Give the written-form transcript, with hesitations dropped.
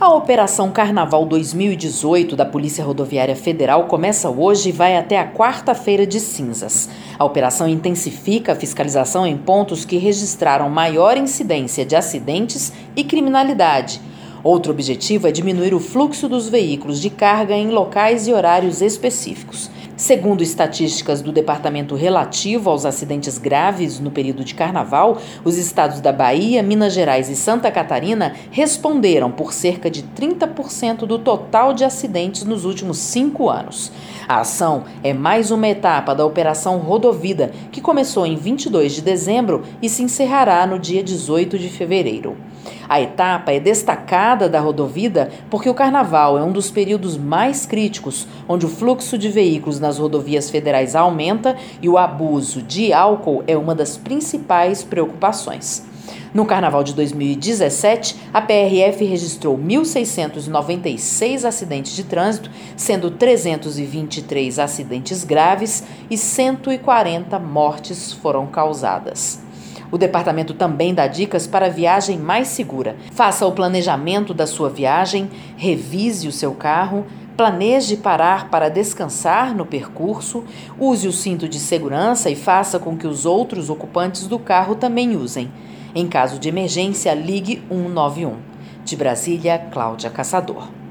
A Operação Carnaval 2018 da Polícia Rodoviária Federal começa hoje e vai até a quarta-feira de cinzas. A operação intensifica a fiscalização em pontos que registraram maior incidência de acidentes e criminalidade. Outro objetivo é diminuir o fluxo dos veículos de carga em locais e horários específicos. Segundo estatísticas do Departamento relativo aos acidentes graves no período de carnaval, os estados da Bahia, Minas Gerais e Santa Catarina responderam por cerca de 30% do total de acidentes nos últimos 5 anos. A ação é mais uma etapa da Operação Rodovida, que começou em 22 de dezembro e se encerrará no dia 18 de fevereiro. A etapa é destacada da Rodovida porque o carnaval é um dos períodos mais críticos, onde o fluxo de veículos nas rodovias federais aumenta e o abuso de álcool é uma das principais preocupações. No carnaval de 2017, a PRF registrou 1.696 acidentes de trânsito, sendo 323 acidentes graves e 140 mortes foram causadas. O departamento também dá dicas para a viagem mais segura. Faça o planejamento da sua viagem, revise o seu carro, planeje parar para descansar no percurso, use o cinto de segurança e faça com que os outros ocupantes do carro também usem. Em caso de emergência, ligue 191. De Brasília, Cláudia Caçador.